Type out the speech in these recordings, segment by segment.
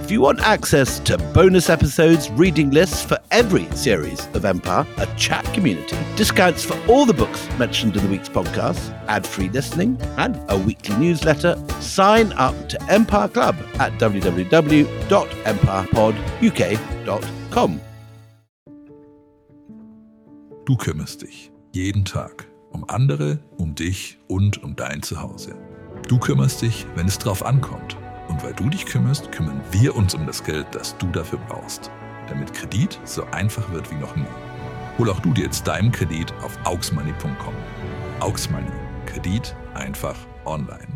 If you want access to bonus episodes, reading lists for every series of Empire, a chat community, discounts for all the books mentioned in the week's podcast, ad-free listening, and a weekly newsletter, sign up to Empire Club at www.empirepoduk.com. Du kümmerst dich jeden Tag um andere, um dich und um dein Zuhause. Du kümmerst dich, wenn es drauf ankommt. Und weil du dich kümmerst, kümmern wir uns um das Geld, das du dafür brauchst. Damit Kredit so einfach wird wie noch nie. Hol auch du dir jetzt deinen Kredit auf auxmoney.com. Auxmoney. Kredit einfach online.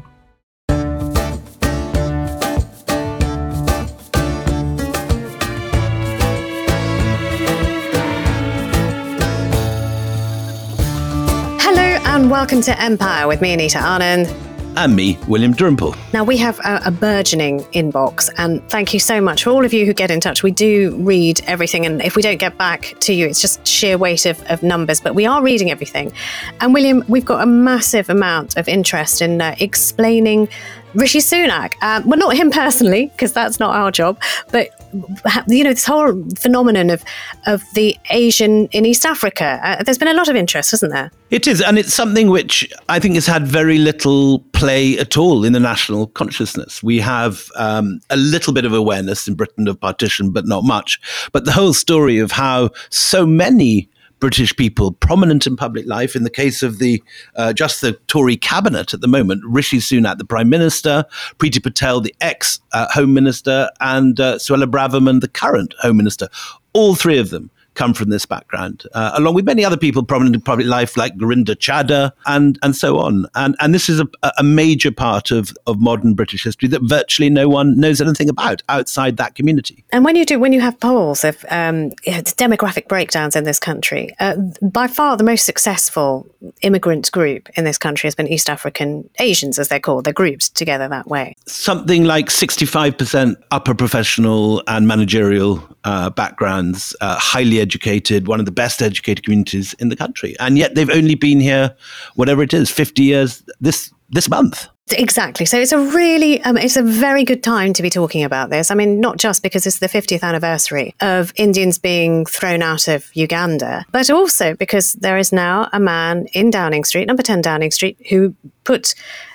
Hello and welcome to Empire with me, Anita Anand. And me, William Dalrymple. Now, we have a burgeoning inbox, and thank you so much for all of you who get in touch. We do read everything, and if we don't get back to you, it's just sheer weight of numbers, but we are reading everything. And William, we've got a massive amount of interest in explaining Rishi Sunak. Well, not him personally, because that's not our job, but this whole phenomenon of the Asian in East Africa. There's been a lot of interest, hasn't there? It is, and it's something which I think has had very little play at all in the national consciousness. We have a little bit of awareness in Britain of partition, but not much. But the whole story of how so many British people prominent in public life, in the case of the Tory cabinet at the moment, Rishi Sunak, the Prime Minister, Priti Patel, the ex-Home Minister, and Suella Braverman, the current Home Minister, all three of them come from this background, along with many other people prominent in public life like Gurinder Chadha and so on. And this is a major part of modern British history that virtually no one knows anything about outside that community. And when you have polls of demographic breakdowns in this country, by far the most successful immigrant group in this country has been East African Asians, as they're called. They're grouped together that way. Something like 65% upper professional and managerial backgrounds, highly educated, one of the best educated communities in the country. And yet they've only been here, whatever it is, 50 years this month. Exactly. So it's it's a very good time to be talking about this. I mean, not just because it's the 50th anniversary of Indians being thrown out of Uganda, but also because there is now a man in Downing Street, number 10 Downing Street, who put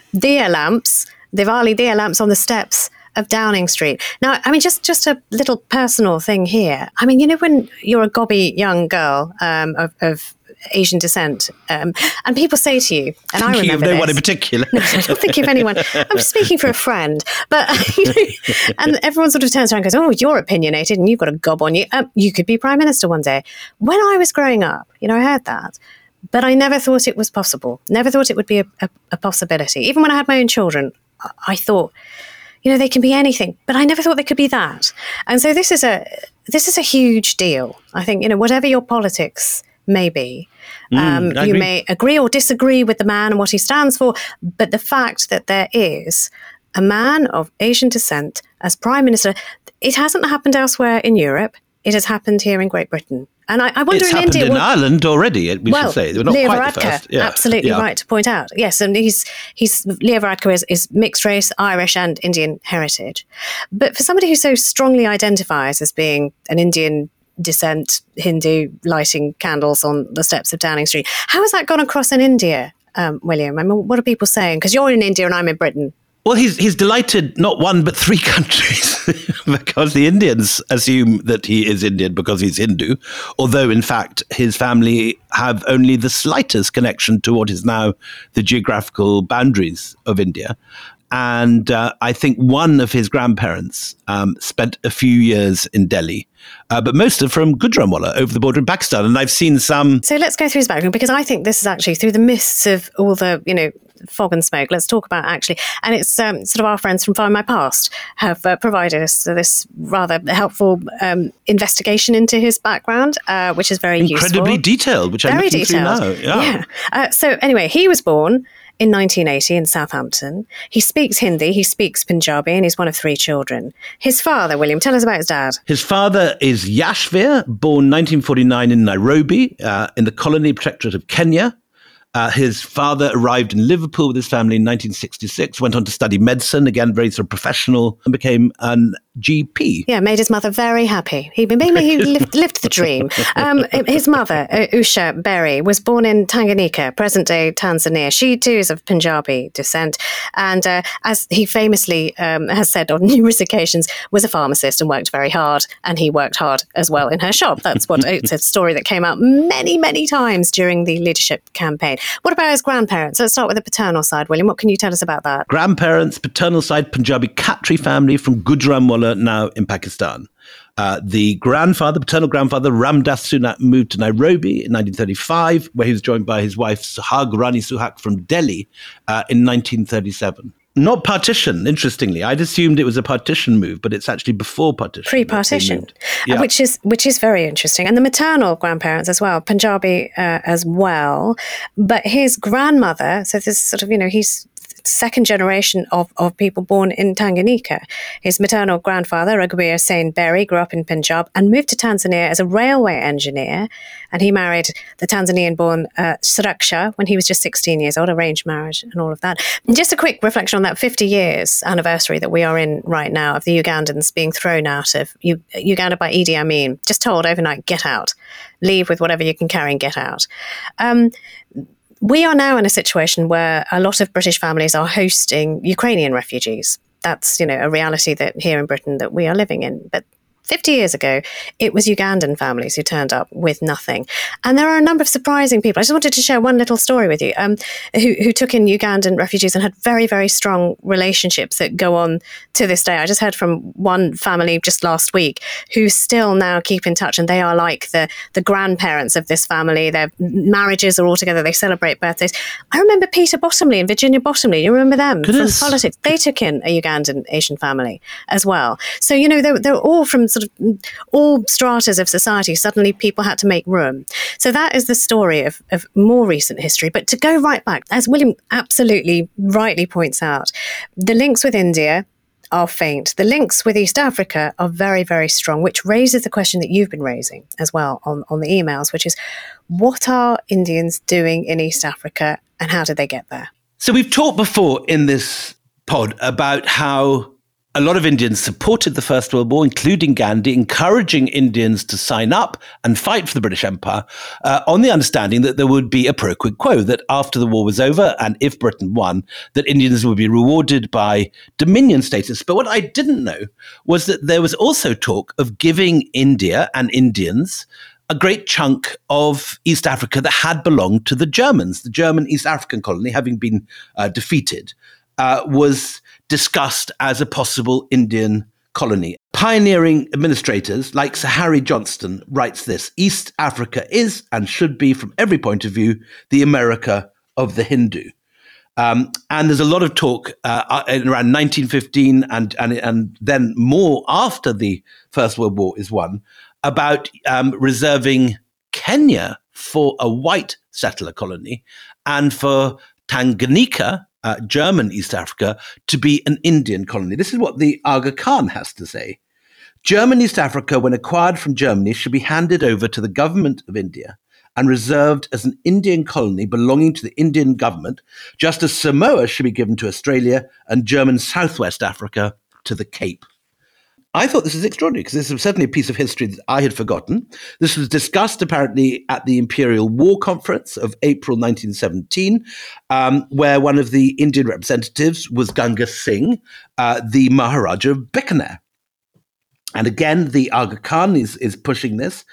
Diwali Diya lamps on the steps of Downing Street. Now, I mean, just a little personal thing here. I mean, when you're a gobby young girl of Asian descent, and people say to you, and I remember of no one in particular. No, I'm not thinking of anyone. I'm speaking for a friend. But, and everyone sort of turns around and goes, oh, you're opinionated and you've got a gob on you. You could be Prime Minister one day. When I was growing up, I heard that. But I never thought it was possible. Never thought it would be a possibility. Even when I had my own children, I thought, they can be anything, but I never thought they could be that. And so this is a huge deal. I think, whatever your politics may be, you may agree or disagree with the man and what he stands for, but the fact that there is a man of Asian descent as Prime Minister, it hasn't happened elsewhere in Europe. It has happened here in Great Britain. And I wonder it's in happened India... in Ireland already, we should say. They're not Leo quite Varadkar, the first. Yeah. Absolutely right to point out. Yes, and Leo Varadkar is mixed race, Irish and Indian heritage. But for somebody who so strongly identifies as being an Indian descent Hindu lighting candles on the steps of Downing Street, how has that gone across in India, William? I mean, what are people saying? Because you're in India and I'm in Britain. Well, he's delighted not one but three countries because the Indians assume that he is Indian because he's Hindu, although in fact his family have only the slightest connection to what is now the geographical boundaries of India. And I think one of his grandparents spent a few years in Delhi, but most are from Gujranwala over the border in Pakistan. And I've seen some... So let's go through his background, because I think this is actually through the mists of all the, fog and smoke. Let's talk about actually, and it's sort of our friends from Find My Past have provided us this rather helpful investigation into his background, which is very useful. Incredibly detailed, which I'm looking through now. Yeah. So anyway, he was born in 1980 in Southampton. He speaks Hindi, he speaks Punjabi, and he's one of three children. His father, William, tell us about his dad. His father is Yashvir, born 1949 in Nairobi, in the colony protectorate of Kenya. His father arrived in Liverpool with his family in 1966, went on to study medicine, again, very sort of professional, and became an GP. Yeah, made his mother very happy. He lived the dream. His mother, Usha Berry, was born in Tanganyika, present-day Tanzania. She too is of Punjabi descent, and as he famously has said on numerous occasions, was a pharmacist and worked very hard, and he worked hard as well in her shop. That's what it's a story that came out many, many times during the leadership campaign. What about his grandparents? Let's start with the paternal side, William. What can you tell us about that? Grandparents, paternal side, Punjabi Khatri family from Gujranwala, now in Pakistan. The paternal grandfather, Ramdas Sunak, moved to Nairobi in 1935, where he was joined by his wife, Suhag Rani Suhak from Delhi in 1937. Not partition, interestingly. I'd assumed it was a partition move, but it's actually before partition. Pre-partition, yeah. which is very interesting. And the maternal grandparents as well, Punjabi as well. But his grandmother, so this sort of, he's second generation of people born in Tanganyika. His maternal grandfather, Raghuveer Sain Berry, grew up in Punjab and moved to Tanzania as a railway engineer. And he married the Tanzanian-born Suraksha when he was just 16 years old, arranged marriage and all of that. And just a quick reflection on that 50 years anniversary that we are in right now of the Ugandans being thrown out of Uganda by Idi Amin, just told overnight, get out, leave with whatever you can carry and get out. We are now in a situation where a lot of British families are hosting Ukrainian refugees. That's, a reality that here in Britain that we are living in. But 50 years ago, it was Ugandan families who turned up with nothing. And there are a number of surprising people. I just wanted to share one little story with you, who took in Ugandan refugees and had very, very strong relationships that go on to this day. I just heard from one family just last week who still now keep in touch, and they are like the grandparents of this family. Their marriages are all together. They celebrate birthdays. I remember Peter Bottomley and Virginia Bottomley. You remember them from politics? They took in a Ugandan Asian family as well. So, they're all from sort of all stratas of society. Suddenly people had to make room. So that is the story of more recent history. But to go right back, as William absolutely rightly points out, the links with India are faint. The links with East Africa are very, very strong, which raises the question that you've been raising as well on the emails, which is, what are Indians doing in East Africa and how did they get there? So we've talked before in this pod about how a lot of Indians supported the First World War, including Gandhi, encouraging Indians to sign up and fight for the British Empire on the understanding that there would be a pro quid quo, that after the war was over and if Britain won, that Indians would be rewarded by Dominion status. But what I didn't know was that there was also talk of giving India and Indians a great chunk of East Africa that had belonged to the Germans. The German East African colony, having been defeated, was discussed as a possible Indian colony. Pioneering administrators like Sir Harry Johnston writes this: East Africa is and should be, from every point of view, the America of the Hindu. And there's a lot of talk around 1915 and then more after the First World War is won about reserving Kenya for a white settler colony and for Tanganyika, German East Africa, to be an Indian colony. This is what the Aga Khan has to say. German East Africa, when acquired from Germany, should be handed over to the government of India and reserved as an Indian colony belonging to the Indian government, just as Samoa should be given to Australia and German Southwest Africa to the Cape. I thought this is extraordinary because this is certainly a piece of history that I had forgotten. This was discussed apparently at the Imperial War Conference of April 1917, where one of the Indian representatives was Ganga Singh, the Maharaja of Bikaner. And again, the Aga Khan is pushing this.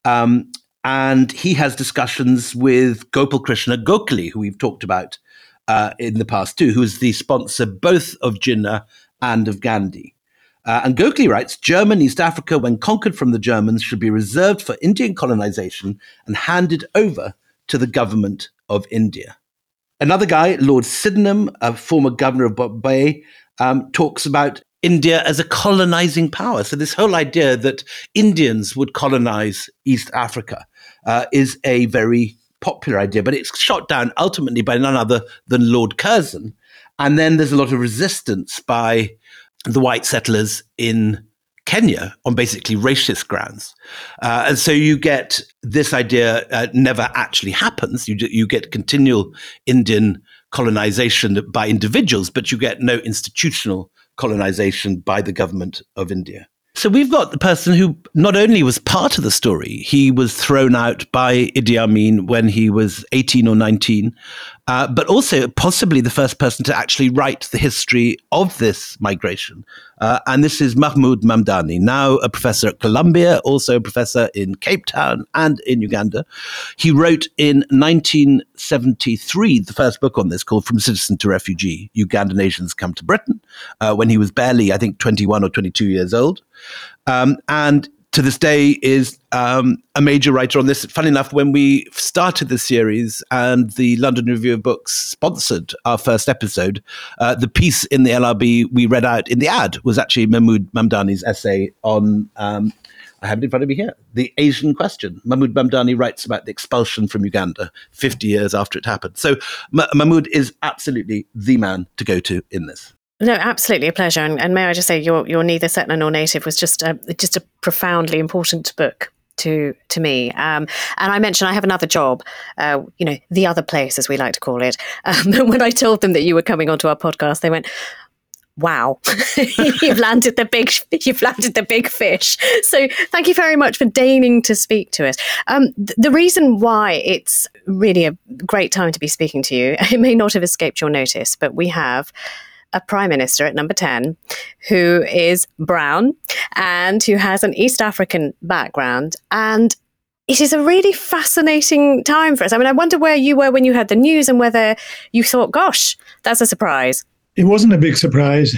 And he has discussions with Gopal Krishna Gokhale, who we've talked about in the past too, who is the sponsor both of Jinnah and of Gandhi. And Gokhale writes, German East Africa, when conquered from the Germans, should be reserved for Indian colonization and handed over to the government of India. Another guy, Lord Sydenham, a former governor of Bombay, talks about India as a colonizing power. So this whole idea that Indians would colonize East Africa is a very popular idea, but it's shot down ultimately by none other than Lord Curzon. And then there's a lot of resistance by the white settlers in Kenya on basically racist grounds. And so you get this idea never actually happens. You get continual Indian colonization by individuals, but you get no institutional colonization by the government of India. So we've got the person who not only was part of the story, he was thrown out by Idi Amin when he was 18 or 19, but also possibly the first person to actually write the history of this migration. And this is Mahmoud Mamdani, now a professor at Columbia, also a professor in Cape Town and in Uganda. He wrote in 1973 the first book on this called From Citizen to Refugee, Ugandan Asians Come to Britain, when he was barely, I think, 21 or 22 years old. And to this day is a major writer on this. Funny enough, when we started the series and the London Review of Books sponsored our first episode, the piece in the LRB we read out in the ad was actually Mahmoud Mamdani's essay on, I have it in front of me here, the Asian question. Mahmoud Mamdani writes about the expulsion from Uganda 50 years after it happened. So Mahmoud is absolutely the man to go to in this. No, absolutely a pleasure. And may I just say, You're Neither Settler Nor Native was just a profoundly important book to me. And I mentioned I have another job, the other place, as we like to call it. When I told them that you were coming onto our podcast, they went, "Wow, you've landed the big fish." So thank you very much for deigning to speak to us. The reason why it's really a great time to be speaking to you, it may not have escaped your notice, but we have a prime minister at number 10 who is brown and who has an East African background. And it is a really fascinating time for us. I mean, I wonder where you were when you heard the news and whether you thought, gosh, that's a surprise. It wasn't a big surprise,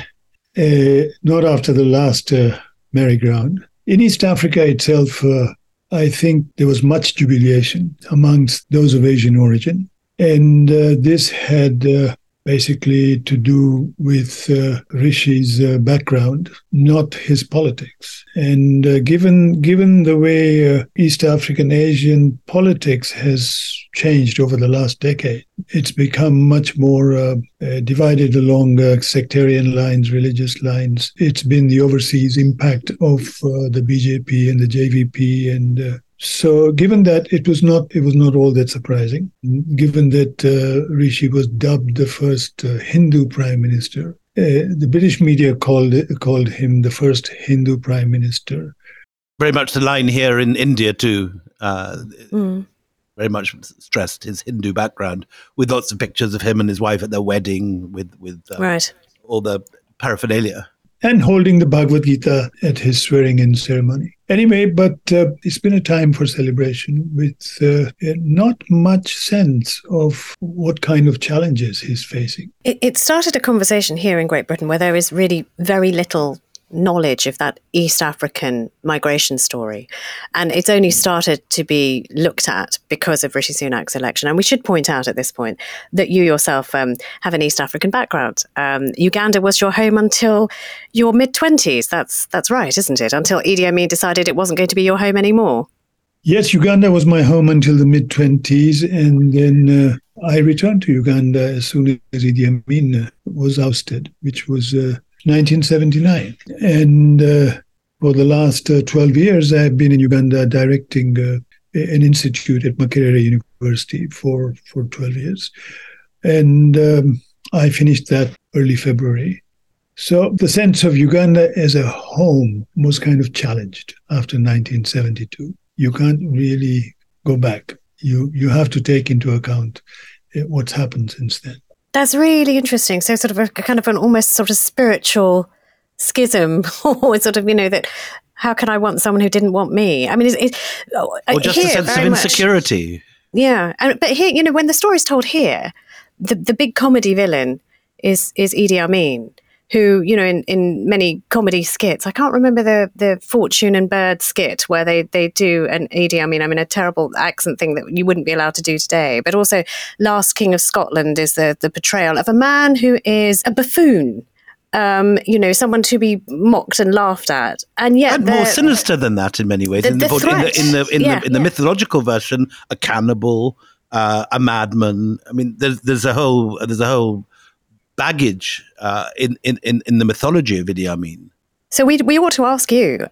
not after the last merry-go-round. In East Africa itself, I think there was much jubilation amongst those of Asian origin. And this had basically to do with Rishi's background, not his politics. And given the way East African Asian politics has changed over the last decade, it's become much more divided along sectarian lines, religious lines. It's been the overseas impact of the BJP and the JVP and so given that it was not all that surprising, given that Rishi was dubbed the first Hindu prime minister, the British media called him the first Hindu prime minister. Very much the line here in India too. Very much stressed his Hindu background, with lots of pictures of him and his wife at their wedding, with right. all the paraphernalia. And holding the Bhagavad Gita at his swearing-in ceremony. Anyway, but it's been a time for celebration with not much sense of what kind of challenges he's facing. It started a conversation here in Great Britain where there is really very little knowledge of that East African migration story. And it's only started to be looked at because of Rishi Sunak's election. And we should point out at this point that you yourself have an East African background. Uganda was your home until your mid-20s. That's right, isn't it? Until Idi Amin decided it wasn't going to be your home anymore. Yes, Uganda was my home until the mid-20s. And then I returned to Uganda as soon as Idi Amin was ousted, which was 1979. And for the last 12 years, I've been in Uganda directing an institute at Makerere University for 12 years. And I finished that early February. So the sense of Uganda as a home was kind of challenged after 1972. You can't really go back. You have to take into account what's happened since then. That's really interesting. So sort of a kind of an almost sort of spiritual schism, or sort of, that how can I want someone who didn't want me? I mean, or just a sense of insecurity. Much, yeah. But here, when the story's told here, the big comedy villain is Idi Amin, who, in many comedy skits, I can't remember the Fortune and Bird skit where they do an Idi Amin, a terrible accent thing that you wouldn't be allowed to do today. But also Last King of Scotland is the portrayal of a man who is a buffoon, someone to be mocked and laughed at. And yet more sinister than that in many ways. In the mythological version, a cannibal, a madman. I mean, there's a whole baggage in the mythology of Idi Amin. So we ought to ask you,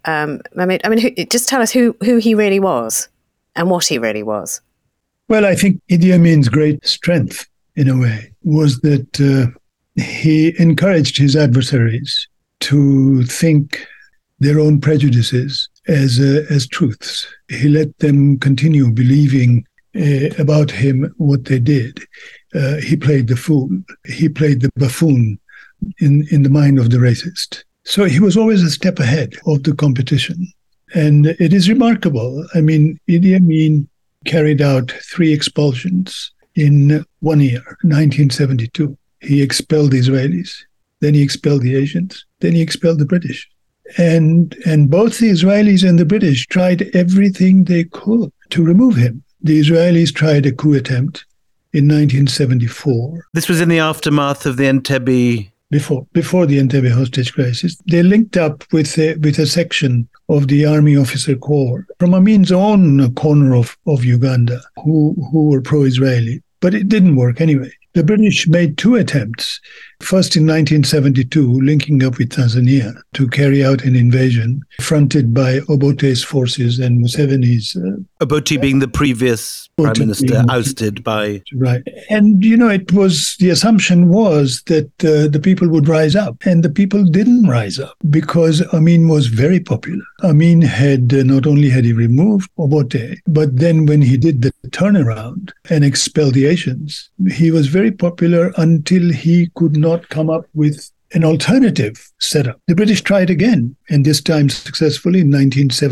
just tell us who he really was and what he really was. Well, I think Idi Amin's great strength, in a way, was that he encouraged his adversaries to think their own prejudices as truths. He let them continue believing about him what they did. He played the fool. He played the buffoon in the mind of the racist. So he was always a step ahead of the competition. And it is remarkable. I mean, Idi Amin carried out 3 expulsions in 1 year, 1972. He expelled the Israelis, then he expelled the Asians, then he expelled the British. And both the Israelis and the British tried everything they could to remove him. The Israelis tried a coup attempt in 1974. This was in the aftermath of the Entebbe. Before the Entebbe hostage crisis. They linked up with a section of the Army Officer Corps from Amin's own corner of Uganda who were pro-Israeli. But it didn't work anyway. The British made 2 attempts, first in 1972, linking up with Tanzania to carry out an invasion fronted by Obote's forces and Museveni's. Obote being the previous prime minister, ousted by. Right. And, the assumption was that the people would rise up. And the people didn't rise up because Amin was very popular. Amin had, not only had he removed Obote, but then when he did the turnaround and expelled the Asians, he was very popular until he could not come up with an alternative setup. The British tried again, and this time successfully in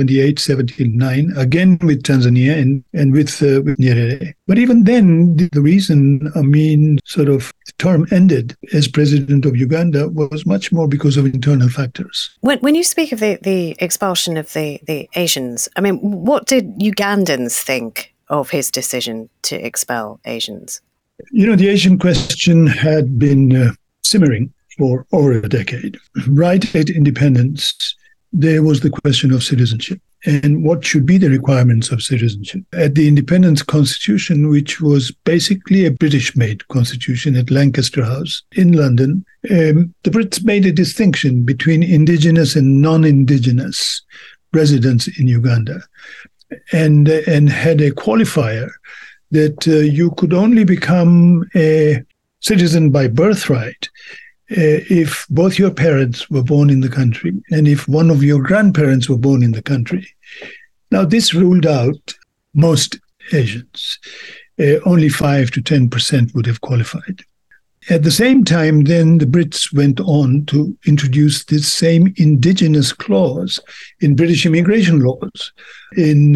1978-79, again with Tanzania and with Nyerere. But even then, the reason Amin's term ended as president of Uganda was much more because of internal factors. When you speak of the expulsion of the Asians, what did Ugandans think of his decision to expel Asians? The Asian question had been simmering for over a decade. Right at independence, there was the question of citizenship and what should be the requirements of citizenship. At the Independence Constitution, which was basically a British-made constitution at Lancaster House in London, the Brits made a distinction between indigenous and non-indigenous residents in Uganda and had a qualifier that you could only become a citizen by birthright if both your parents were born in the country and if one of your grandparents were born in the country. Now, this ruled out most Asians. Only 5 to 10% would have qualified. At the same time, then the Brits went on to introduce this same indigenous clause in British immigration laws in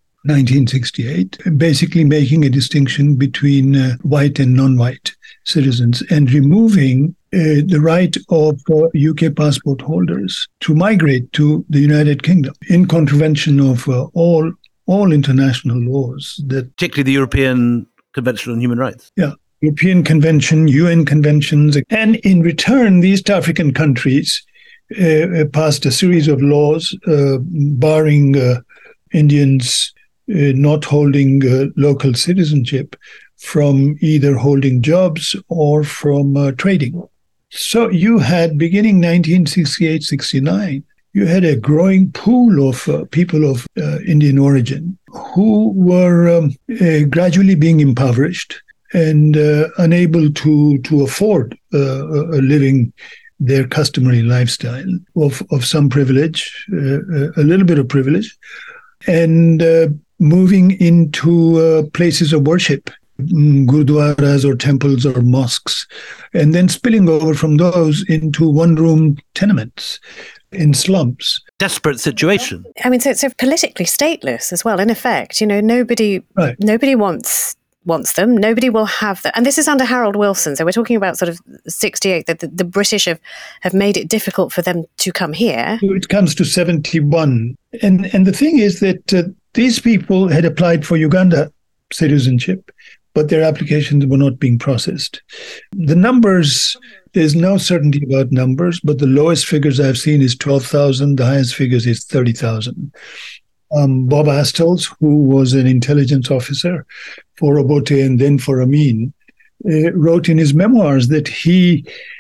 1968, basically making a distinction between white and non-white citizens and removing the right of UK passport holders to migrate to the United Kingdom in contravention of all international laws. Particularly the European Convention on Human Rights. Yeah, European Convention, UN conventions. And in return, the East African countries passed a series of laws barring Indians not holding local citizenship from either holding jobs or from trading. So you had, beginning 1968-69, you had a growing pool of people of Indian origin who were gradually being impoverished and unable to afford living their customary lifestyle of some privilege, a little bit of privilege, and moving into places of worship, gurdwaras or temples or mosques, and then spilling over from those into one-room tenements in slums. Desperate situation. So politically stateless as well, in effect. Nobody wants them. Nobody will have them. And this is under Harold Wilson. So we're talking about 68, that the British have made it difficult for them to come here. It comes to 71. And the thing is that these people had applied for Uganda citizenship, but their applications were not being processed. The numbers, there's no certainty about numbers, but the lowest figures I've seen is 12,000. The highest figures is 30,000. Bob Astles, who was an intelligence officer for Obote and then for Amin, wrote in his memoirs that he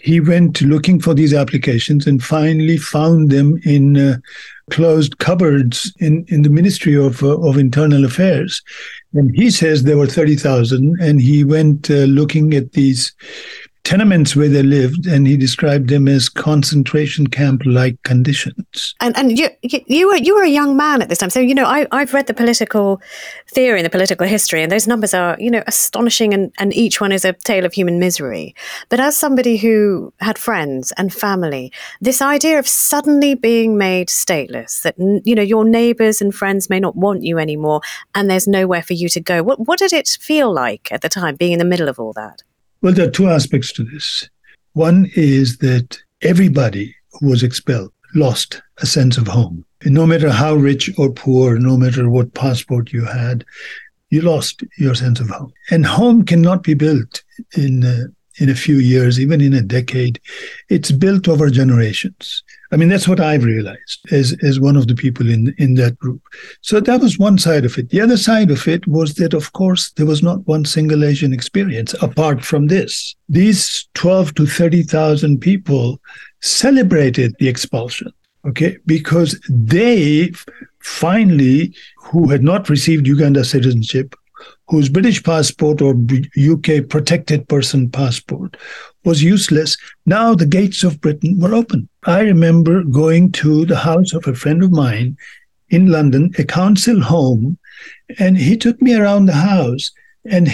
he went looking for these applications and finally found them in closed cupboards in the Ministry of Internal Affairs. And he says there were 30,000, and he went looking at these tenements where they lived, and he described them as concentration camp-like conditions. And you were a young man at this time, so I've read the political theory and the political history, and those numbers are astonishing, and each one is a tale of human misery. But as somebody who had friends and family, this idea of suddenly being made stateless, that your neighbours and friends may not want you anymore, and there's nowhere for you to go. What did it feel like at the time, being in the middle of all that? Well, there are two aspects to this. One is that everybody who was expelled lost a sense of home. And no matter how rich or poor, no matter what passport you had, you lost your sense of home. And home cannot be built in a few years, even in a decade. It's built over generations. I mean, that's what I've realized as one of the people in that group. So that was one side of it. The other side of it was that, of course, there was not one single Asian experience apart from this. These 12 to 30,000 people celebrated the expulsion, okay, because they finally, who had not received Uganda citizenship, whose British passport or UK protected person passport was useless, now the gates of Britain were open. I remember going to the house of a friend of mine in London, a council home, and he took me around the house, and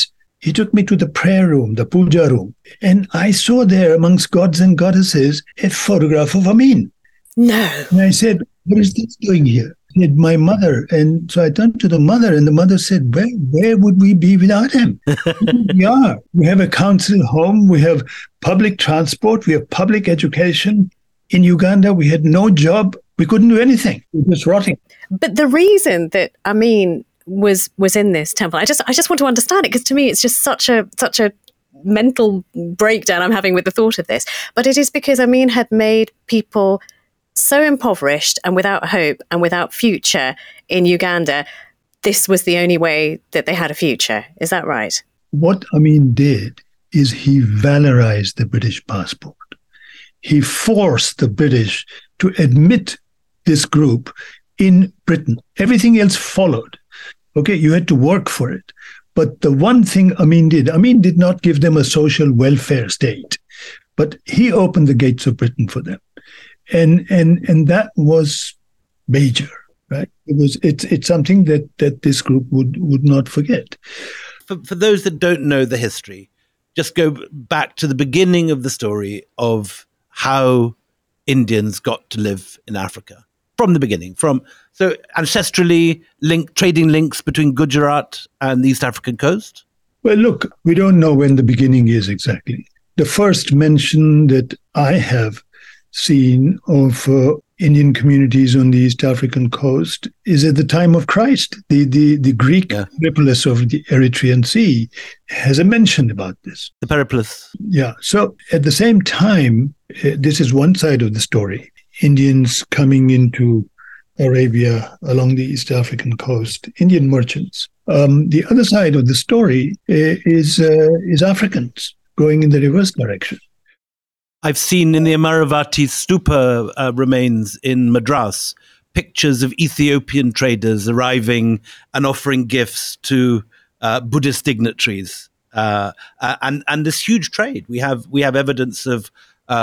he took me to the prayer room, the puja room, and I saw there amongst gods and goddesses a photograph of Amin. No. And I said, what is this doing here? He had my mother. And so I turned to the mother, and the mother said, where would we be without him? We are. We have a council home. We have public transport. We have public education. In Uganda, we had no job. We couldn't do anything. We were just rotting. But the reason that Amin was in this temple, I just want to understand it, because to me it's just such a mental breakdown I'm having with the thought of this. But it is because Amin had made people so impoverished and without hope and without future in Uganda. This was the only way that they had a future. Is that right? What Amin did is he valorized the British passport. He forced the British to admit this group in Britain. Everything else followed. Okay, you had to work for it. But the one thing Amin did not give them a social welfare state, but he opened the gates of Britain for them. And that was major, right? It's something that this group would not forget. For those that don't know the history, just go back to the beginning of the story of how Indians got to live in Africa. From the beginning, so ancestrally trading links between Gujarat and the East African coast? Well, look, we don't know when the beginning is exactly. The first mention that I have seen of Indian communities on the East African coast is at the time of Christ. The Greek Periplus of the Erythraean Sea has a mention about this. The Periplus. Yeah. So at the same time, this is one side of the story. Indians coming into Arabia along the East African coast, Indian merchants. The other side of the story is Africans going in the reverse direction. I've seen in the Amaravati stupa remains in Madras pictures of Ethiopian traders arriving and offering gifts to Buddhist dignitaries, and this huge trade. We have evidence of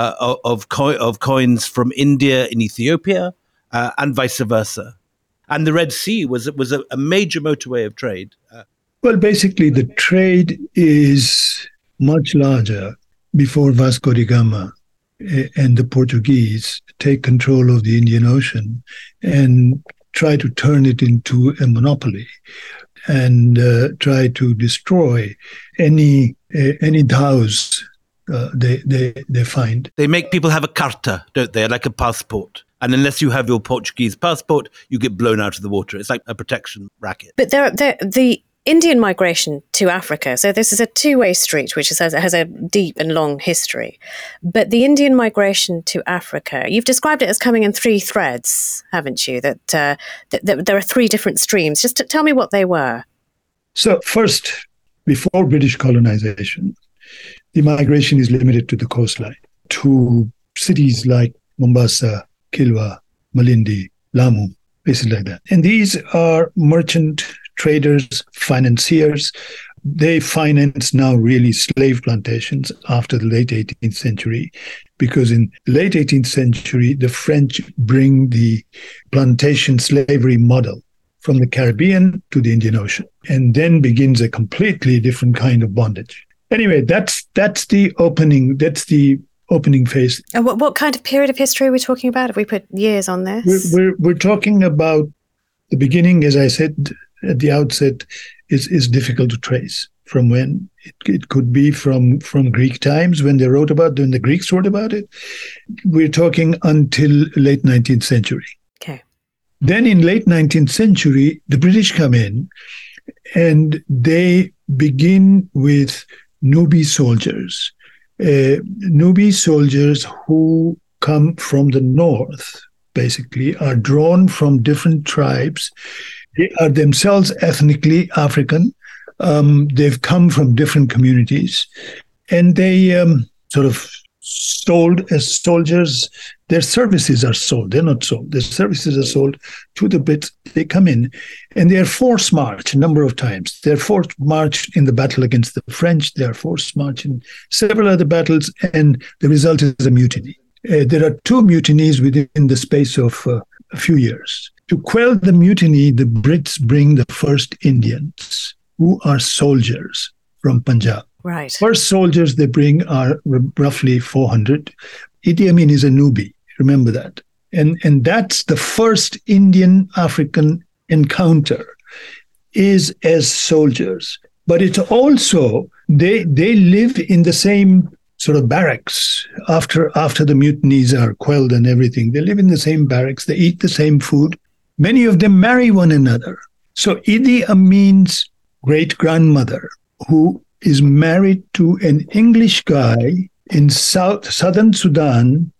coins from India in Ethiopia, and vice versa. And the Red Sea was a major motorway of trade. Well, basically, the trade is much larger before Vasco da Gama and the Portuguese take control of the Indian Ocean and try to turn it into a monopoly and try to destroy any dhows they find. They make people have a carta, don't they, like a passport. And unless you have your Portuguese passport, you get blown out of the water. It's like a protection racket. But the Indian migration to Africa, so this is a two-way street, which has a deep and long history. But the Indian migration to Africa, you've described it as coming in three threads, haven't you? That there are three different streams. Just tell me what they were. So first, before British colonization, the migration is limited to the coastline, to cities like Mombasa, Kilwa, Malindi, Lamu, places like that. And these are merchant traders, financiers. They finance now really slave plantations after the late 18th century, because in the late 18th century, the French bring the plantation slavery model from the Caribbean to the Indian Ocean, and then begins a completely different kind of bondage. Anyway, that's the opening. That's the opening phase. And what kind of period of history are we talking about? If we put years on this, we're talking about the beginning. As I said at the outset, is difficult to trace from when. It could be from Greek times when the Greeks wrote about it. We're talking until late 19th century. Okay. Then in late 19th century, the British come in and they begin with Nubi soldiers. Nubi soldiers who come from the north, basically, are drawn from different tribes. They are themselves ethnically African. They've come from different communities, and they sort of sold as soldiers. Their services are sold. They're not sold. Their services are sold to the Brits. They come in, and they are forced marched a number of times. They're forced marched in the battle against the French. They are forced marched in several other battles, and the result is a mutiny. There are 2 mutinies within the space of a few years. To quell the mutiny, the Brits bring the first Indians, who are soldiers from Punjab. right? First soldiers they bring are roughly 400. Idi Amin is a Nubi, remember that. And that's the first Indian-African encounter, is as soldiers. But it's also, they live in the same sort of barracks after the mutinies are quelled and everything. They live in the same barracks. They eat the same food. Many of them marry one another. So Idi Amin's great-grandmother, who is married to an English guy in southern Sudan,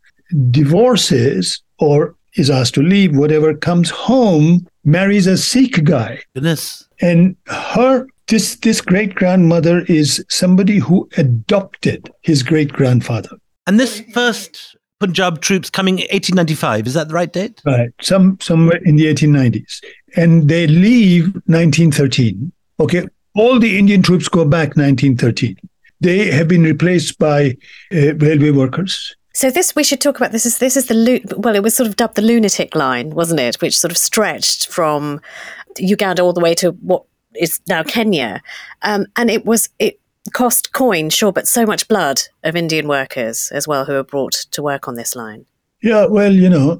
divorces or is asked to leave, whatever, comes home, marries a Sikh guy. Goodness. And this great-grandmother is somebody who adopted his great-grandfather. And this first Punjab troops coming 1895, is that the right date? Right, somewhere in the 1890s. And they leave 1913. Okay, all the Indian troops go back 1913. They have been replaced by railway workers. So this, we should talk about, this is it was sort of dubbed the lunatic line, wasn't it? Which sort of stretched from Uganda all the way to what is now Kenya. And it cost coin, sure, but so much blood of Indian workers as well who were brought to work on this line. Yeah, well,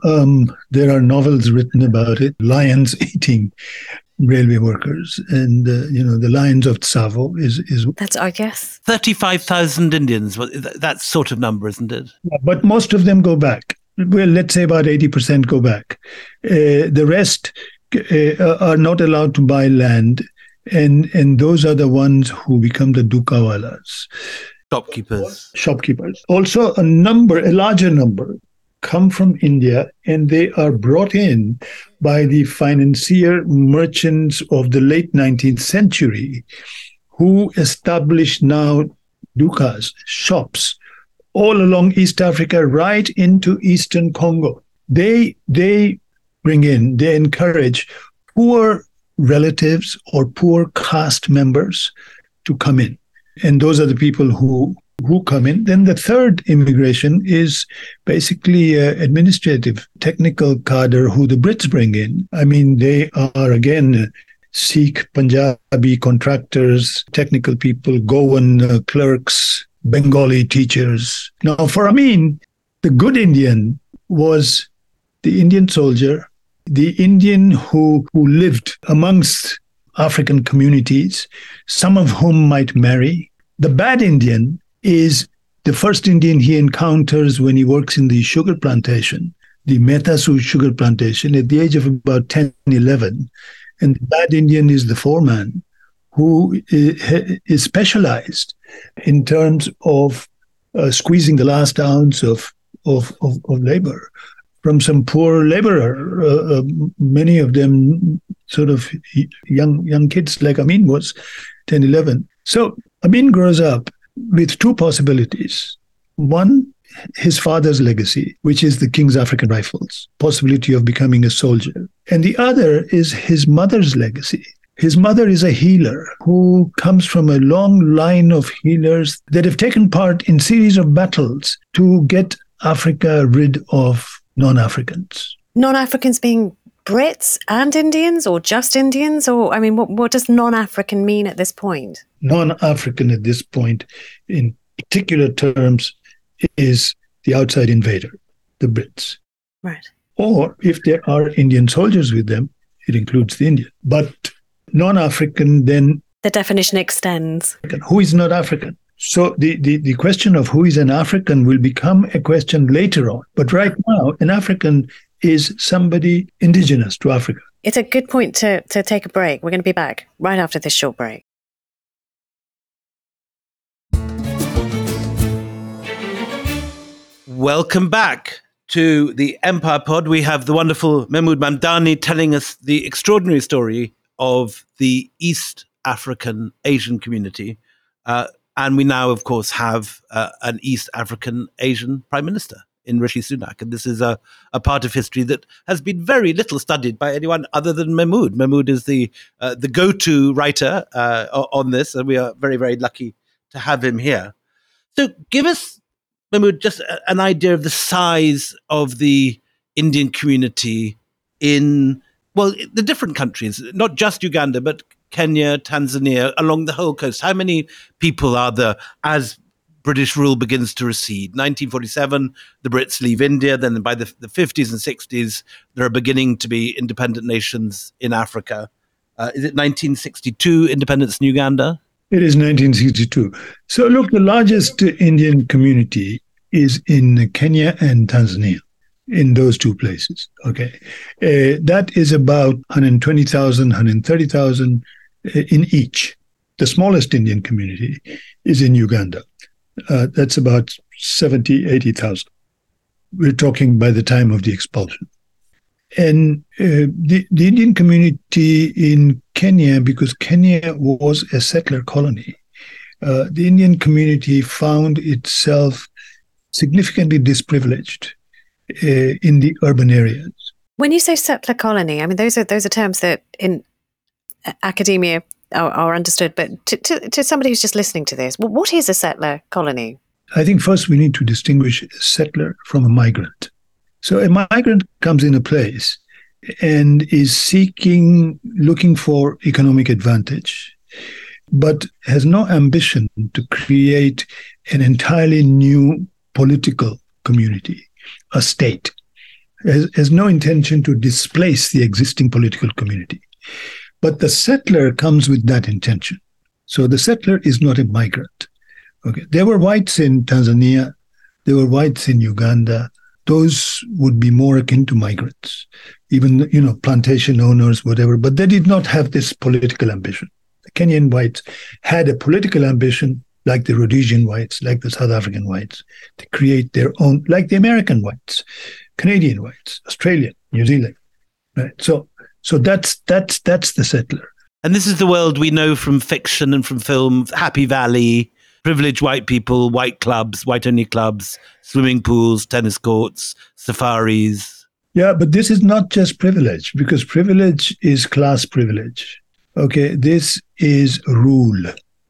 there are novels written about it, lions eating railway workers, and the Lions of Tsavo is that's, I guess, 35,000 Indians. That sort of number, isn't it? But most of them go back. Well, let's say about 80% go back. The rest are not allowed to buy land, and those are the ones who become the dukawalas, shopkeepers. Also, a larger number come from India, and they are brought in by the financier merchants of the late 19th century, who established now dukas, shops, all along East Africa, right into Eastern Congo. They encourage poor relatives or poor caste members to come in. And those are the people who come in. Then the third immigration is basically administrative, technical cadre who the Brits bring in. I mean, they are, again, Sikh, Punjabi contractors, technical people, Goan clerks, Bengali teachers. Now, for Amin, the good Indian was the Indian soldier, the Indian who lived amongst African communities, some of whom might marry. The bad Indian is the first Indian he encounters when he works in the sugar plantation, the Mehtasu sugar plantation, at the age of about 10, 11. And the bad Indian is the foreman, who is specialized in terms of squeezing the last ounce of labor from some poor laborer, many of them sort of young kids like Amin was, 10, 11. So Amin grows up with two possibilities. One, his father's legacy, which is the King's African Rifles, possibility of becoming a soldier. And the other is his mother's legacy. His mother is a healer who comes from a long line of healers that have taken part in series of battles to get Africa rid of non-Africans. Non-Africans being Brits and Indians, or just Indians? Or, I mean, what does non-African mean at this point? Non-African at this point, in particular terms, is the outside invader, the Brits. Right. Or if there are Indian soldiers with them, it includes the Indian. But non-African, then... The definition extends. Who is not African? So the question of who is an African will become a question later on. But right now, an African is somebody indigenous to Africa. It's a good point to take a break. We're going to be back right after this short break. Welcome back to the Empire Pod. We have the wonderful Mahmood Mamdani telling us the extraordinary story of the East African Asian community. And we now, of course, have an East African Asian Prime Minister in Rishi Sunak. And this is a part of history that has been very little studied by anyone other than Mahmood. Mahmood is the go-to writer on this, and we are very, very lucky to have him here. So give us, Mahmood, just an idea of the size of the Indian community in, well, the different countries, not just Uganda, but Kenya, Tanzania, along the whole coast. How many people are there as British rule begins to recede? 1947, the Brits leave India. Then by the 50s and 60s, there are beginning to be independent nations in Africa. Is it 1962 independence in Uganda? It is 1962. So look, the largest Indian community is in Kenya and Tanzania, in those two places. Okay, that is about 120,000, 130,000 in each. The smallest Indian community is in Uganda. That's about 70, 80,000. We're talking by the time of the expulsion. And the Indian community in Kenya, because Kenya was a settler colony, the Indian community found itself significantly disprivileged in the urban areas. When you say settler colony, I mean, those are terms that in academia are understood, but to somebody who's just listening to this, what is a settler colony? I think first we need to distinguish a settler from a migrant. So a migrant comes in a place and is looking for economic advantage, but has no ambition to create an entirely new political community, a state. Has no intention to displace the existing political community. But the settler comes with that intention. So the settler is not a migrant. Okay, there were whites in Tanzania, there were whites in Uganda. Those would be more akin to migrants, even, plantation owners, whatever, but they did not have this political ambition. The Kenyan whites had a political ambition, like the Rhodesian whites, like the South African whites, to create their own, like the American whites, Canadian whites, Australian, New Zealand. Right? So that's the settler. And this is the world we know from fiction and from film, Happy Valley, privileged white people, white clubs, white-only clubs, swimming pools, tennis courts, safaris. Yeah, but this is not just privilege, because privilege is class privilege. Okay, this is rule.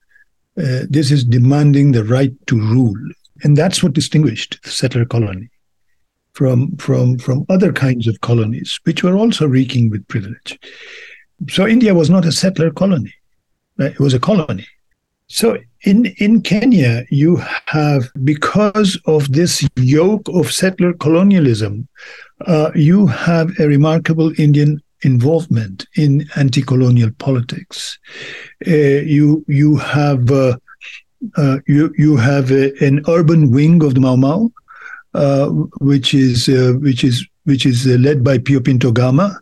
This is demanding the right to rule. And that's what distinguished the settler colony from other kinds of colonies, which were also reeking with privilege. So India was not a settler colony. Right? It was a colony. So in Kenya, you have, because of this yoke of settler colonialism, you have a remarkable Indian involvement in anti-colonial politics. You have an urban wing of the Mau Mau, which is led by Pio Pinto Gama,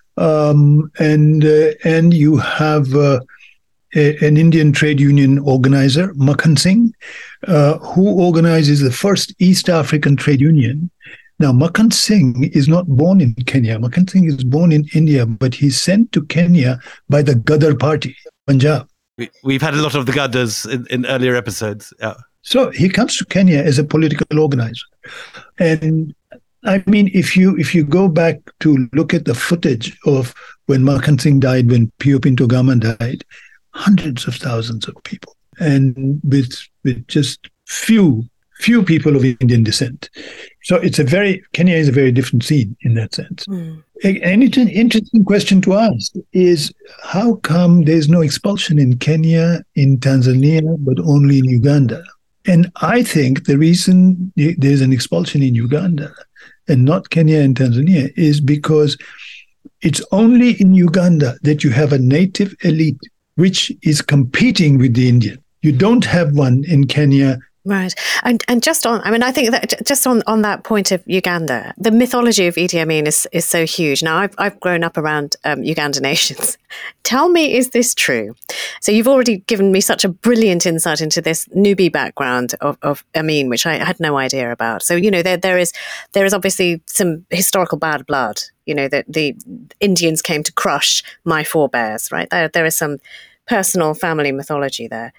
and you have an Indian trade union organizer, Makhan Singh, who organizes the first East African trade union. Now, Makhan Singh is not born in Kenya. Makhan Singh is born in India, but he's sent to Kenya by the Ghadar party, Punjab. We've had a lot of the Gaddas in earlier episodes. Yeah. So he comes to Kenya as a political organizer. And I mean, if you go back to look at the footage of when Makhan Singh died, when Pio Pinto Gama died, hundreds of thousands of people, and with just few people of Indian descent. So Kenya is a very different scene in that sense. And it's an interesting question to ask is how come there's no expulsion in Kenya, in Tanzania, but only in Uganda? And I think the reason there's an expulsion in Uganda and not Kenya and Tanzania is because it's only in Uganda that you have a native elite which is competing with the Indian. You don't have one in Kenya. Right. And just on, I mean, I think that just on that point of Uganda, the mythology of Idi Amin is so huge. Now, I've grown up around Uganda nations. Tell me, is this true? So you've already given me such a brilliant insight into this Nubi background of Amin, which I had no idea about. So, there is obviously some historical bad blood, that the Indians came to crush my forebears, right? There is some personal family mythology there.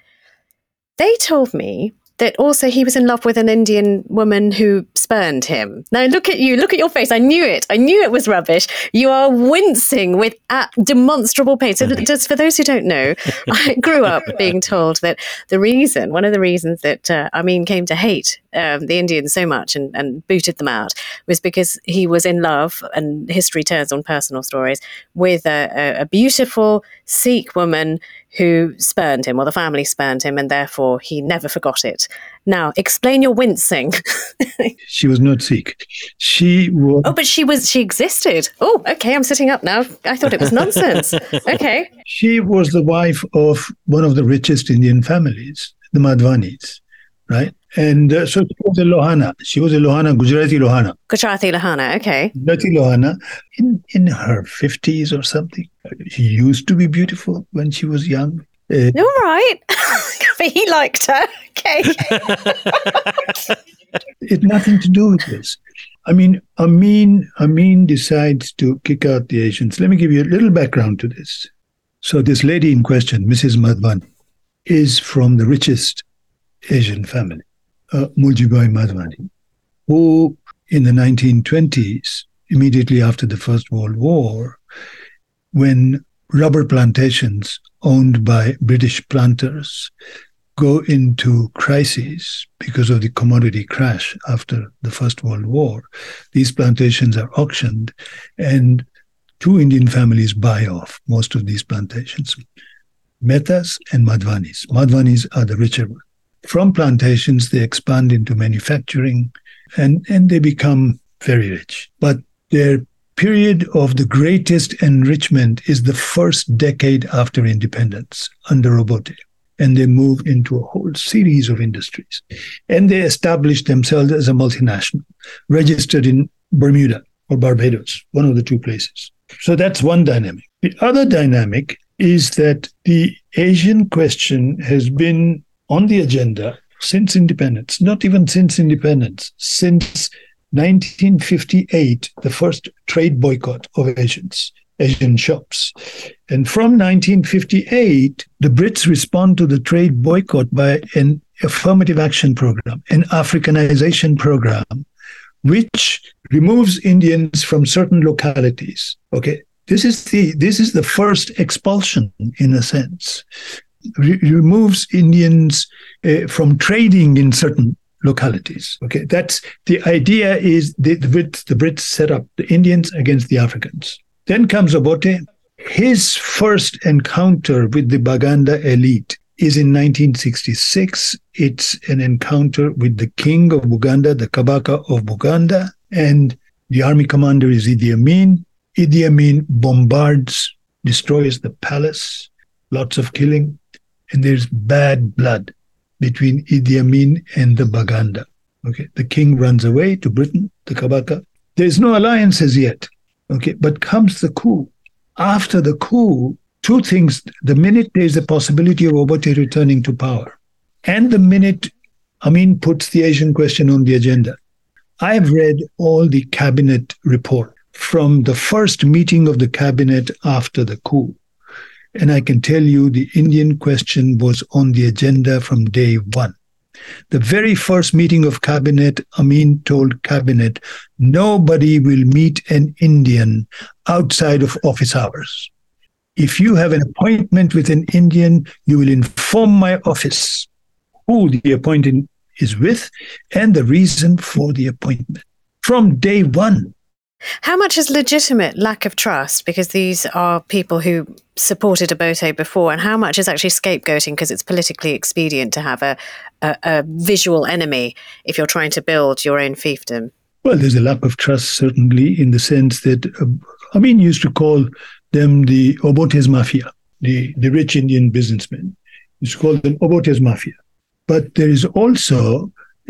They told me that also he was in love with an Indian woman who spurned him. Now look at you, look at your face. I knew it was rubbish. You are wincing with demonstrable pain. So just for those who don't know, I grew up being told that one of the reasons that Amin came to hate the Indians so much and booted them out was because he was in love, and history turns on personal stories, with a beautiful Sikh woman who spurned him, or the family spurned him, and therefore he never forgot it. Now, explain your wincing. She was not Sikh. She was... Oh, but she existed. Oh, okay, I'm sitting up now. I thought it was nonsense. Okay. She was the wife of one of the richest Indian families, the Madhvanis, right? And so she was a Lohana. She was a Lohana, Gujarati Lohana. Gujarati Lohana, okay. Gujarati Lohana in her 50s or something. She used to be beautiful when she was young. All right. But he liked her. Okay. It's nothing to do with this. I mean, Amin decides to kick out the Asians. Let me give you a little background to this. So this lady in question, Mrs. Madhvani, is from the richest Asian family, Muljibai Madhvani, who in the 1920s, immediately after the First World War, when rubber plantations owned by British planters go into crises because of the commodity crash after the First World War, these plantations are auctioned and two Indian families buy off most of these plantations, Mehtas and Madhvanis. Madhvanis are the richer ones. From plantations, they expand into manufacturing and they become very rich. But their period of the greatest enrichment is the first decade after independence under Obote. And they move into a whole series of industries. And they establish themselves as a multinational, registered in Bermuda or Barbados, one of the two places. So that's one dynamic. The other dynamic is that the Asian question has been on the agenda since independence, not even since independence, since 1958, the first trade boycott of Asian shops. And from 1958, the Brits respond to the trade boycott by an affirmative action program, an Africanization program, which removes Indians from certain localities. Okay, this is the first expulsion, in a sense. Removes Indians from trading in certain localities. Okay, that's the idea. Is the Brits set up the Indians against the Africans. Then comes Obote. His first encounter with the Baganda elite is in 1966. It's an encounter with the king of Buganda, the Kabaka of Buganda, and the army commander is Idi Amin. Idi Amin bombards, destroys the palace, lots of killing, and there's bad blood between Idi Amin and the Baganda. Okay, the king runs away to Britain, the Kabaka. There's no alliance as yet. Okay, but comes the coup. After the coup, two things. The minute there's a possibility of Obote returning to power, and the minute Amin puts the Asian question on the agenda. I've read all the cabinet report from the first meeting of the cabinet after the coup. And I can tell you the Indian question was on the agenda from day one. The very first meeting of cabinet, Amin told cabinet, nobody will meet an Indian outside of office hours. If you have an appointment with an Indian, you will inform my office who the appointment is with and the reason for the appointment. From day one. How much is legitimate lack of trust, because these are people who supported Obote before, and how much is actually scapegoating because it's politically expedient to have a visual enemy if you're trying to build your own fiefdom? Well, there's a lack of trust, certainly, in the sense that Amin used to call them the Obote's Mafia, the rich Indian businessmen. He used to call them Obote's Mafia. But there is also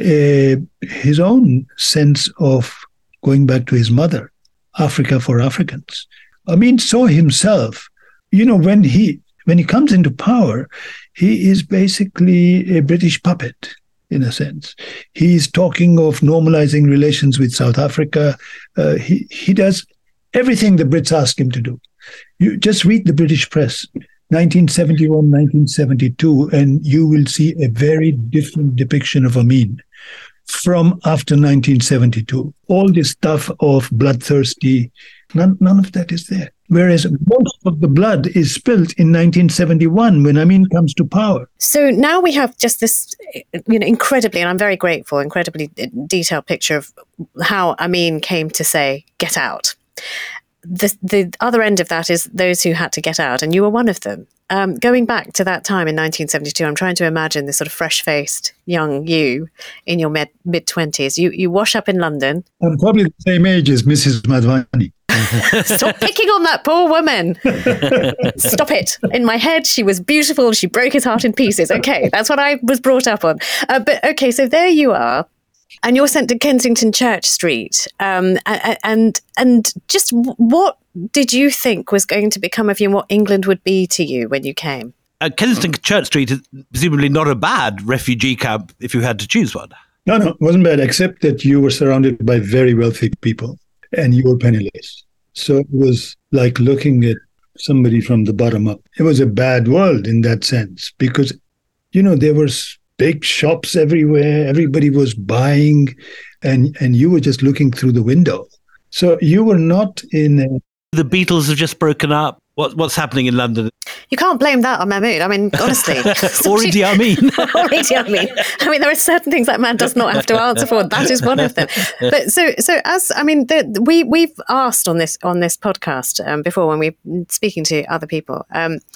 his own sense of going back to his mother, Africa for Africans. Amin saw himself, when he comes into power, he is basically a British puppet, in a sense. He's talking of normalizing relations with South Africa. He does everything the Brits ask him to do. You just read the British press, 1971, 1972, and you will see a very different depiction of Amin from after 1972. All this stuff of bloodthirsty, none of that is there. Whereas most of the blood is spilt in 1971 when Amin comes to power. So now we have just this, incredibly, and I'm very grateful, incredibly detailed picture of how Amin came to say, get out. The other end of that is those who had to get out, and you were one of them. Going back to that time in 1972, I'm trying to imagine this sort of fresh-faced young you in your mid-20s. You wash up in London. I'm probably the same age as Mrs. Madhwani. Stop picking on that poor woman. Stop it. In my head, she was beautiful. She broke his heart in pieces. Okay, that's what I was brought up on. But okay, so there you are. And you're sent to Kensington Church Street. And just what did you think was going to become of you and what England would be to you when you came? Kensington Church Street is presumably not a bad refugee camp if you had to choose one. No, it wasn't bad, except that you were surrounded by very wealthy people and you were penniless. So it was like looking at somebody from the bottom up. It was a bad world in that sense because, there were big shops everywhere. Everybody was buying and you were just looking through the window. So you were not in... The Beatles have just broken up. What's happening in London? You can't blame that on Mahmood. I mean, honestly. Or Idi Amin. Or Idi Amin. I mean, there are certain things that man does not have to answer for. That is one of them. But we've asked on this podcast before when we're speaking to other people,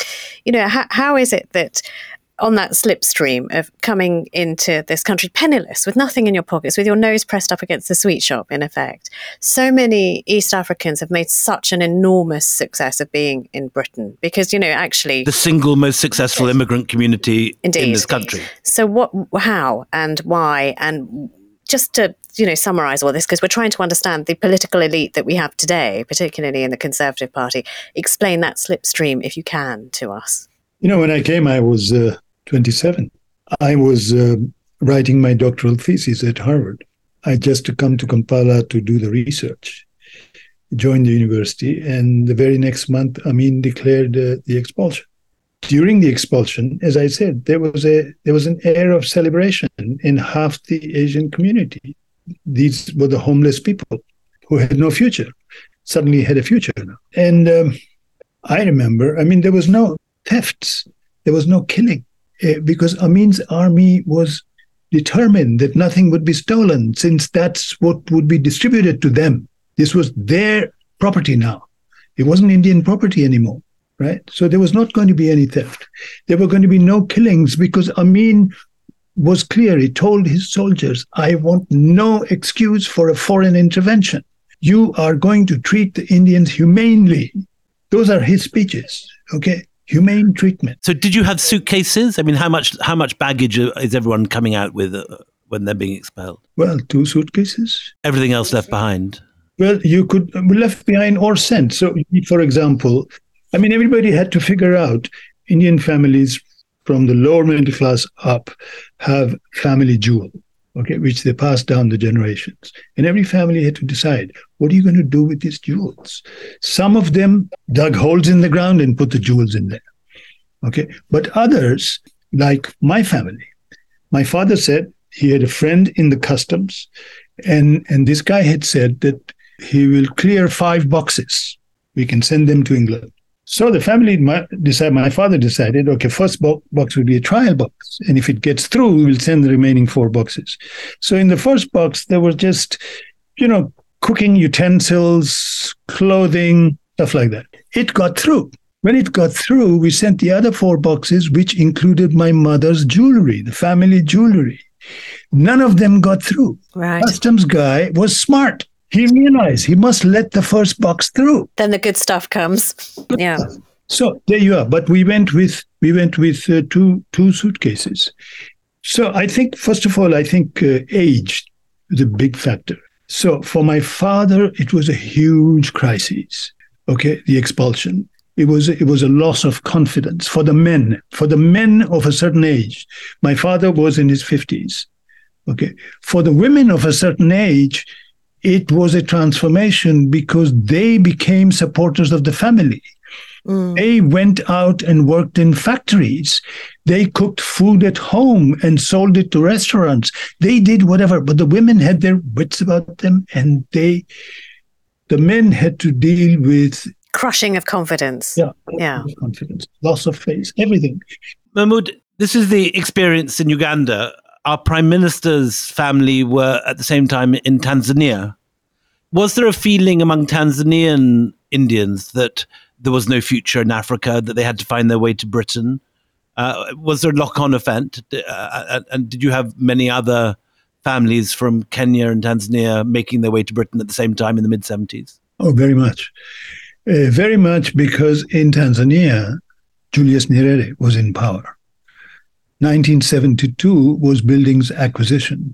how is it that on that slipstream of coming into this country penniless, with nothing in your pockets, with your nose pressed up against the sweet shop, in effect, so many East Africans have made such an enormous success of being in Britain because, actually... The single most successful immigrant community in this country. So how and why, and just to, summarise all this, because we're trying to understand the political elite that we have today, particularly in the Conservative Party, explain that slipstream, if you can, to us. When I came, I was 27. I was writing my doctoral thesis at Harvard. I just come to Kampala to do the research, joined the university, and the very next month, Amin declared the expulsion. During the expulsion, as I said, there was an air of celebration in half the Asian community. These were the homeless people who had no future, suddenly had a future now. And I remember, there was no thefts, there was no killing. Because Amin's army was determined that nothing would be stolen, since that's what would be distributed to them. This was their property now. It wasn't Indian property anymore, right? So there was not going to be any theft. There were going to be no killings because Amin was clear. He told his soldiers, I want no excuse for a foreign intervention. You are going to treat the Indians humanely. Those are his speeches, okay? Humane treatment. So did you have suitcases? How much baggage is everyone coming out with when they're being expelled? Well, 2 suitcases. Everything else left behind? Well, you could be left behind or sent. So, for example, everybody had to figure out, Indian families from the lower middle class up have family jewel, okay, which they pass down the generations. And every family had to decide, what are you going to do with these jewels? Some of them dug holes in the ground and put the jewels in there. Okay. But others, like my family, my father said he had a friend in the customs, and this guy had said that he will clear 5 boxes. We can send them to England. So the family decided, my father decided, okay, first box will be a trial box. And if it gets through, we will send the remaining 4 boxes. So in the first box, there was just, cooking utensils, clothing, stuff like that. It got through. When it got through, we sent the other 4 boxes, which included my mother's jewelry, the family jewelry. None of them got through. Right. Customs guy was smart. He realized he must let the first box through. Then the good stuff comes. Yeah. So there you are. But we went with two suitcases. So I think, first of all, age is a big factor. So for my father, it was a huge crisis. Okay, the expulsion. It was a loss of confidence for the men of a certain age. My father was in his 50s. Okay, for the women of a certain age, it was a transformation because they became supporters of the family. They went out and worked in factories. They cooked food at home and sold it to restaurants. They did whatever, but the women had their wits about them, and the men had to deal with crushing of confidence. Yeah. Confidence, loss of faith, everything. Mahmood, this is the experience in Uganda. Our Prime Minister's family were at the same time in Tanzania. Was there a feeling among Tanzanian Indians that there was no future in Africa, that they had to find their way to Britain? Was there a lock-on effect? And did you have many other families from Kenya and Tanzania making their way to Britain at the same time in the mid-70s? Oh, very much. Very much, because in Tanzania, Julius Nyerere was in power. 1972 was buildings acquisition.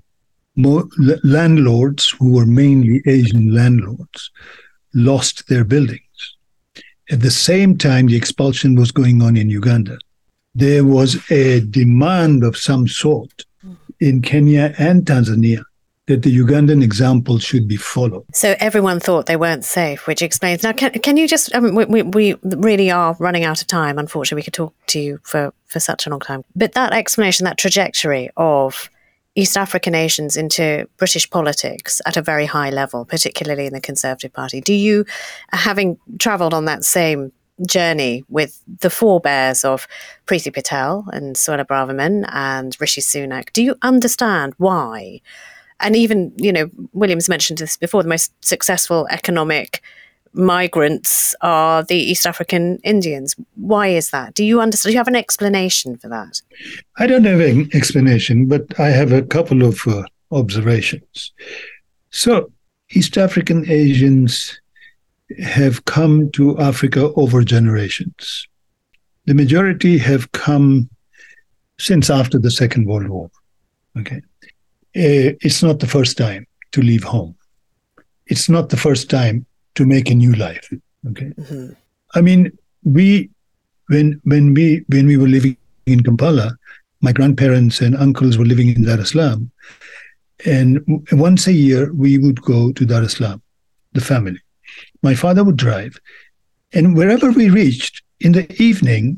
Landlords, who were mainly Asian landlords, lost their buildings. At the same time, the expulsion was going on in Uganda. There was a demand of some sort in Kenya and Tanzania that the Ugandan example should be followed. So everyone thought they weren't safe, which explains. Now, can you just, we really are running out of time. Unfortunately, we could talk to you for such a long time. But that explanation, that trajectory of East African nations into British politics at a very high level, particularly in the Conservative Party, do you, having travelled on that same journey with the forebears of Priti Patel and Suella Braverman and Rishi Sunak, do you understand why? And even, William's mentioned this before, the most successful economic migrants are the East African Indians. Why is that? Do you understand? Do you have an explanation for that? I don't have an explanation, but I have a couple of observations. So East African Asians have come to Africa over generations. The majority have come since after the Second World War. Okay. It's not the first time to leave home. It's not the first time to make a new life. Okay. Mm-hmm. I mean, when we were living in Kampala, my grandparents and uncles were living in Dar es Salaam, and once a year we would go to Dar es Salaam, the family. My father would drive, and wherever we reached in the evening,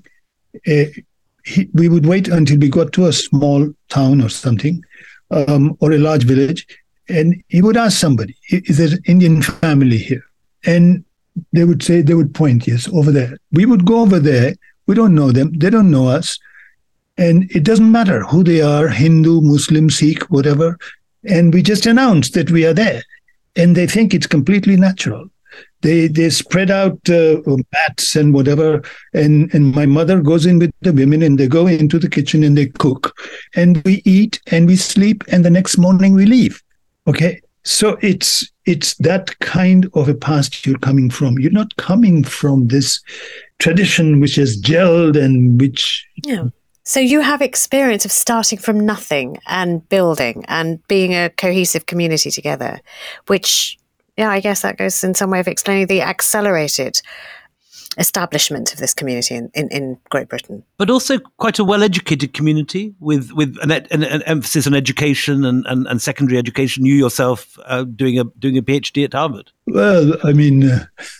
we would wait until we got to a small town or something, or a large village, and he would ask somebody, is there an Indian family here? And they would point, yes, over there. We would go over there. We don't know them. They don't know us. And it doesn't matter who they are, Hindu, Muslim, Sikh, whatever. And we just announce that we are there. And they think it's completely natural. They spread out mats and whatever. And my mother goes in with the women, and they go into the kitchen and they cook. And we eat and we sleep. And the next morning we leave. Okay? So it's that kind of a past you're coming from. You're not coming from this tradition which has gelled and which... Yeah. So you have experience of starting from nothing and building and being a cohesive community together, which, yeah, I guess that goes in some way of explaining the accelerated establishment of this community in Great Britain. But also quite a well-educated community with an emphasis on education and secondary education. You yourself doing a PhD at Harvard. Well, I mean,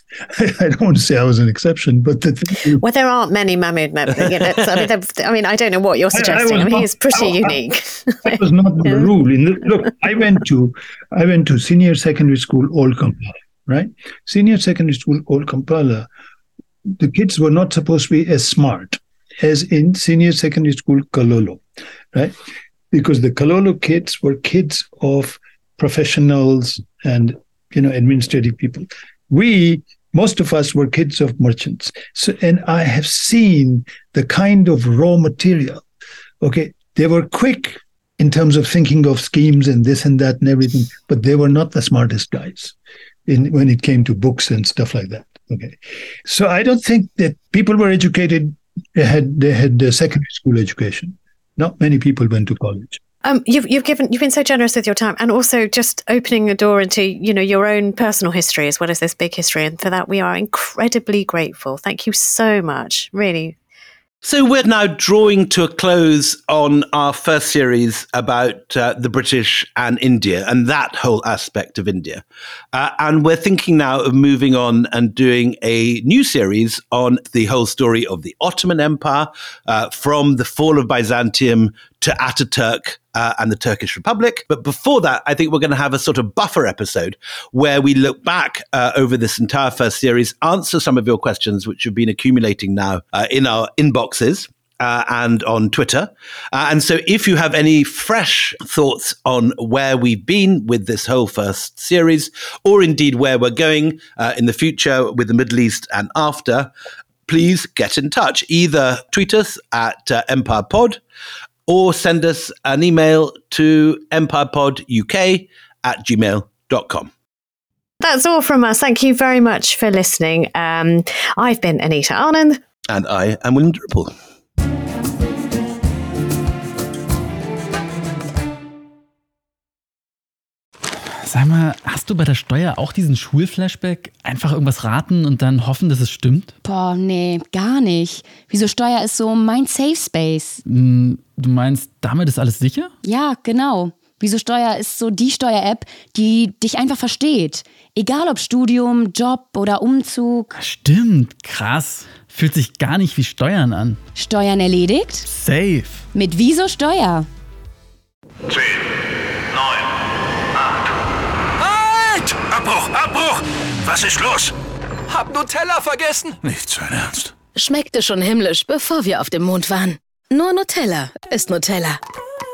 I don't want to say I was an exception, but well, there aren't many Mahmood Mebki. I mean, I don't know what you're suggesting. He's pretty unique. That was not the rule. Look, I went to senior secondary school, Old Kampala, right? Senior secondary school, Old Kampala. The kids were not supposed to be as smart as in senior secondary school, Kololo, right? Because the Kololo kids were kids of professionals and administrative people. Most of us were kids of merchants. So, and I have seen the kind of raw material. Okay, they were quick in terms of thinking of schemes and this and that and everything, but they were not the smartest guys when it came to books and stuff like that. Okay, so I don't think that people were educated. They had secondary school education. Not many people went to college. You've been so generous with your time, and also just opening a door into your own personal history as well as this big history, and for that we are incredibly grateful. Thank you so much, really. So we're now drawing to a close on our first series about the British and India and that whole aspect of India. And we're thinking now of moving on and doing a new series on the whole story of the Ottoman Empire, from the fall of Byzantium to Ataturk and the Turkish Republic. But before that, I think we're going to have a sort of buffer episode where we look back over this entire first series, answer some of your questions, which have been accumulating now in our inboxes and on Twitter. And so if you have any fresh thoughts on where we've been with this whole first series, or indeed where we're going in the future with the Middle East and after, please get in touch. Either tweet us at EmpirePod, or send us an email to empirepoduk@gmail.com. That's all from us. Thank you very much for listening. I've been Anita Anand. And I am William Dripple. Sag mal, hast du bei der Steuer auch diesen Schulflashback? Einfach irgendwas raten und dann hoffen, dass es stimmt? Boah, nee, gar nicht. Wieso Steuer ist so mein Safe Space? Du meinst, damit ist alles sicher? Ja, genau. Wieso Steuer ist so die Steuer-App, die dich einfach versteht. Egal ob Studium, Job oder Umzug. Stimmt, krass. Fühlt sich gar nicht wie Steuern an. Steuern erledigt? Safe. Mit Wieso Steuer? 10, 9, 8. Halt! Abbruch! Was ist los? Hab Nutella vergessen. Nicht sein Ernst. Schmeckte schon himmlisch, bevor wir auf dem Mond waren. Nur Nutella ist Nutella.